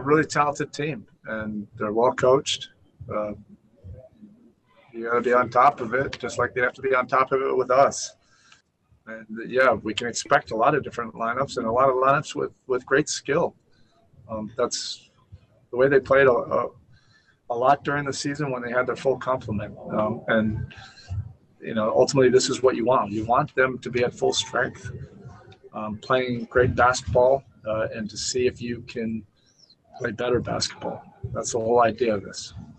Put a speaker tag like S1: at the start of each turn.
S1: really talented team, and they're well coached. Uh, you got to be on top of it, just like they have to be on top of it with us. And yeah, we can expect a lot of different lineups and a lot of lineups with great skill. That's the way they played a lot during the season when they had their full complement. And ultimately, this is what you want. You want them to be at full strength, playing great basketball, and to see if you can play better basketball. That's the whole idea of this.